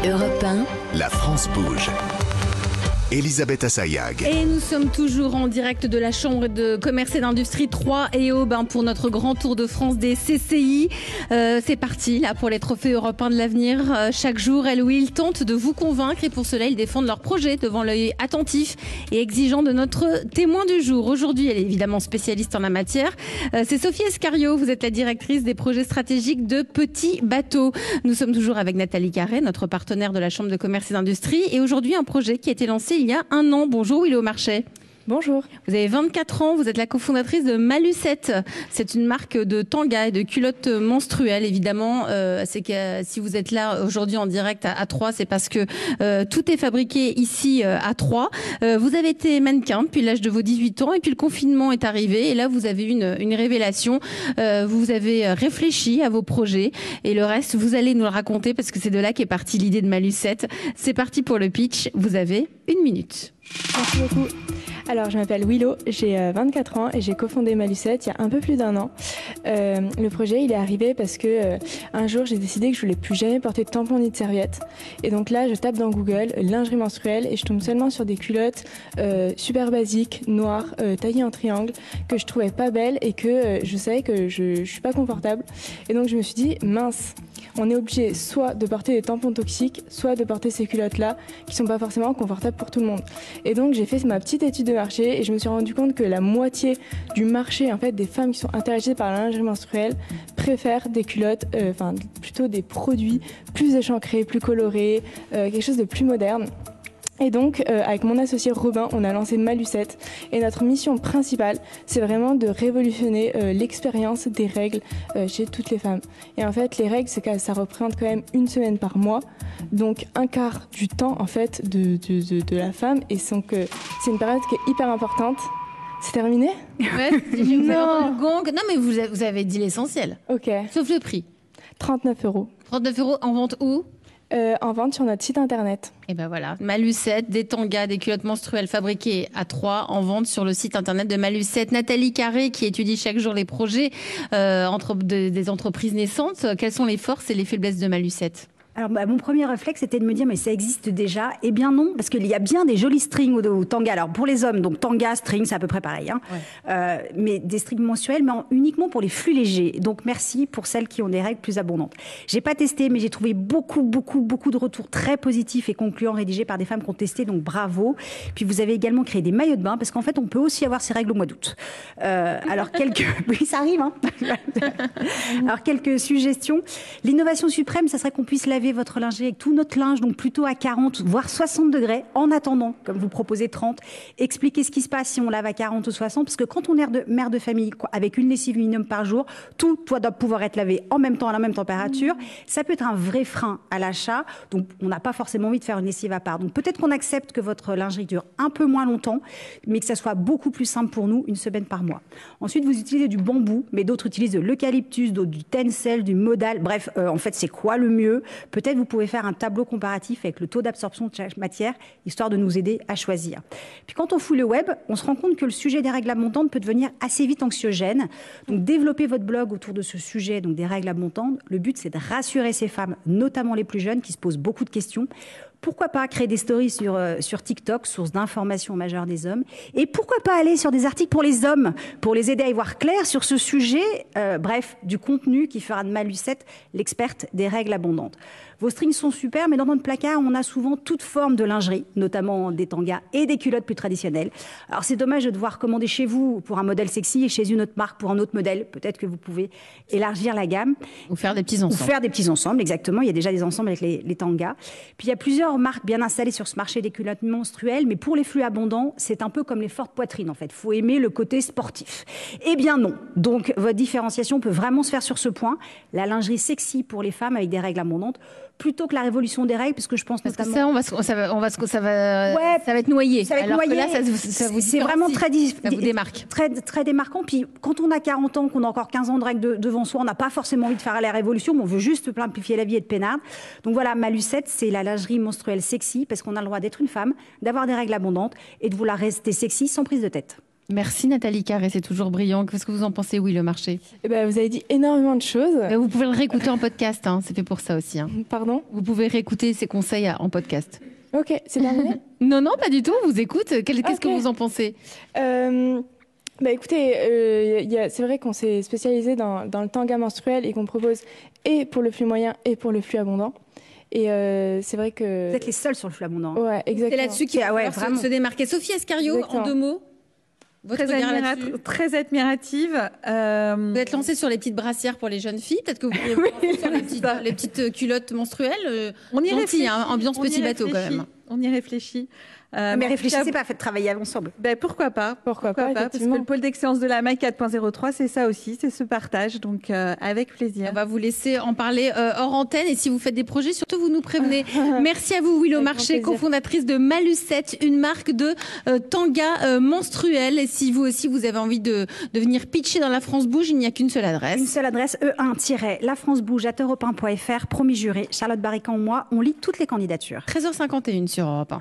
Europe 1, La France bouge. Elisabeth Assayag. Et nous sommes toujours en direct de la Chambre de commerce et d'industrie 3 et Aube pour notre grand tour de France des CCI. C'est parti là pour les trophées européens de l'avenir. Chaque jour, elle ou il tente de vous convaincre et pour cela, ils défendent leur projet devant l'œil attentif et exigeant de notre témoin du jour. Aujourd'hui, elle est évidemment spécialiste en la matière. C'est Sophie Escario, vous êtes la directrice des projets stratégiques de Petits Bateaux. Nous sommes toujours avec Nathalie Carré, notre partenaire de la Chambre de commerce et d'industrie. Et aujourd'hui, un projet qui a été lancé il y a un an. Bonjour Willow Marchais. Bonjour. Vous avez 24 ans, vous êtes la cofondatrice de Malucette. C'est une marque de tanga et de culottes menstruelles, évidemment. C'est que si vous êtes là aujourd'hui en direct à Troyes, c'est parce que tout est fabriqué ici à Troyes. Vous avez été mannequin depuis l'âge de vos 18 ans et puis le confinement est arrivé et là vous avez eu une révélation. Vous avez réfléchi à vos projets et le reste vous allez nous le raconter parce que c'est de là qu'est partie l'idée de Malucette. C'est parti pour le pitch. Vous avez 1 minute. Merci beaucoup. Alors, je m'appelle Willow, j'ai 24 ans et j'ai cofondé Malucette il y a un peu plus d'un an. Le projet, il est arrivé parce que un jour, j'ai décidé que je voulais plus jamais porter de tampon ni de serviette. Et donc là, je tape dans Google lingerie menstruelle et je tombe seulement sur des culottes super basiques, noires, taillées en triangle, que je trouvais pas belles et que je savais que je suis pas confortable. Et donc, je me suis dit, mince, on est obligé soit de porter des tampons toxiques, soit de porter ces culottes-là qui sont pas forcément confortables pour tout le monde. Et donc j'ai fait ma petite étude de marché et je me suis rendu compte que la moitié du marché en fait des femmes qui sont intéressées par la lingerie menstruelle préfèrent des culottes, plutôt des produits plus échancrés, plus colorés, quelque chose de plus moderne. Et donc, avec mon associé Robin, on a lancé Malucette. Et notre mission principale, c'est vraiment de révolutionner l'expérience des règles chez toutes les femmes. Et en fait, les règles, ça représente quand même 1 semaine par mois. Donc, un quart du temps, en fait, de la femme. Et donc, c'est une période qui est hyper importante. C'est terminé ? Ouais, non. Non, mais vous avez dit l'essentiel. Ok. Sauf le prix. 39 €. 39 € en vente où ? En vente sur notre site internet. Et ben voilà, Malucette, des tangas, des culottes menstruelles fabriquées à Troyes en vente sur le site internet de Malucette. Nathalie Carré qui étudie chaque jour les projets des entreprises naissantes. Quelles sont les forces et les faiblesses de Malucette ? Alors, mon premier réflexe, c'était de me dire, mais ça existe déjà. Eh bien non, parce qu'il y a bien des jolis strings au tanga. Alors, pour les hommes, donc tanga, string, c'est à peu près pareil. Hein. Ouais. Mais des strings mensuels, mais uniquement pour les flux légers. Donc, merci pour celles qui ont des règles plus abondantes. J'ai pas testé, mais j'ai trouvé beaucoup de retours très positifs et concluants rédigés par des femmes qui ont testé, donc bravo. Puis, vous avez également créé des maillots de bain, parce qu'en fait, on peut aussi avoir ces règles au mois d'août. Alors, oui, ça arrive, hein. Alors, quelques suggestions. L'innovation suprême, ça serait qu'on puisse laver votre lingerie avec tout notre linge, donc plutôt à 40, voire 60 degrés, en attendant, comme vous proposez 30. Expliquez ce qui se passe si on lave à 40 ou 60, parce que quand on est mère de famille, avec une lessive minimum par jour, tout doit pouvoir être lavé en même temps, à la même température. Ça peut être un vrai frein à l'achat, donc on n'a pas forcément envie de faire une lessive à part. Donc peut-être qu'on accepte que votre lingerie dure un peu moins longtemps, mais que ça soit beaucoup plus simple pour nous, 1 semaine par mois. Ensuite, vous utilisez du bambou, mais d'autres utilisent de l'eucalyptus, d'autres du tencel, du modal. Bref, en fait, c'est quoi le mieux ? Peut-être vous pouvez faire un tableau comparatif avec le taux d'absorption de chaque matière, histoire de nous aider à choisir. Puis quand on fouille le web, on se rend compte que le sujet des règles abondantes peut devenir assez vite anxiogène. Donc développez votre blog autour de ce sujet, donc des règles abondantes. Le but, c'est de rassurer ces femmes, notamment les plus jeunes, qui se posent beaucoup de questions. Pourquoi pas créer des stories sur TikTok, source d'information majeure des hommes. Et pourquoi pas aller sur des articles pour les hommes, pour les aider à y voir clair sur ce sujet. Bref, du contenu qui fera de Malucette l'experte des règles abondantes. Vos strings sont super, mais dans notre placard, on a souvent toute forme de lingerie, notamment des tangas et des culottes plus traditionnelles. Alors c'est dommage de devoir commander chez vous pour un modèle sexy et chez une autre marque pour un autre modèle. Peut-être que vous pouvez élargir la gamme. Ou faire des petits ensembles. Ou faire des petits ensembles, exactement. Il y a déjà des ensembles avec les tangas. Puis il y a plusieurs marques bien installées sur ce marché des culottes menstruelles, mais pour les flux abondants, c'est un peu comme les fortes poitrines en fait. Il faut aimer le côté sportif. Eh bien non. Donc votre différenciation peut vraiment se faire sur ce point. La lingerie sexy pour les femmes avec des règles abondantes, plutôt que la révolution des règles, parce que je pense parce notamment... que ça va être noyé. Ça va être noyé. Que là, ça vous c'est vraiment ça vous démarque. Très démarquant. Puis quand on a 40 ans, qu'on a encore 15 ans de règles devant soi, on n'a pas forcément envie de faire la révolution, mais on veut juste simplifier la vie et être peinarde. Donc voilà, Malucette, c'est la lingerie menstruelle sexy, parce qu'on a le droit d'être une femme, d'avoir des règles abondantes et de vouloir rester sexy sans prise de tête. Merci Nathalie Carré, c'est toujours brillant. Qu'est-ce que vous en pensez, Oui, le marché? Vous avez dit énormément de choses. Vous pouvez le réécouter en podcast, hein. C'est fait pour ça aussi. Hein. Pardon? Vous pouvez réécouter ces conseils en podcast. Ok, c'est terminé. Non, pas du tout, on vous écoute. Qu'est-ce que vous en pensez? Écoutez, c'est vrai qu'on s'est spécialisé dans le tanga menstruel et qu'on propose et pour le flux moyen et pour le flux abondant. Et c'est vrai que... Vous êtes les seuls sur le flux abondant. Ouais, exactement. C'est là-dessus qu'il va falloir se démarquer. Sophie Escario, Exactement. en 2 mots. Très admirative. Vous êtes lancée sur les petites brassières pour les jeunes filles. Peut-être que vous pouvez vous lancer sur les petites culottes menstruelles. On y réfléchit. Hein, ambiance petit bateau quand même. On y réfléchit. Mais réfléchissez pas, faites travailler ensemble. Pourquoi pas? Pourquoi pas, parce que le pôle d'excellence de la MAC 4.03, c'est ça aussi, c'est ce partage. Donc, avec plaisir. On va vous laisser en parler hors antenne. Et si vous faites des projets, surtout, vous nous prévenez. Merci à vous, Willow Marché, cofondatrice de Malucette, une marque de tanga menstruel. Et si vous aussi, vous avez envie de venir pitcher dans La France Bouge, il n'y a qu'une seule adresse. Une seule adresse, E1-lafrancebouge@europe1.fr. Promis juré, Charlotte Barrican ou moi, on lit toutes les candidatures. 13h51 sur Europe 1.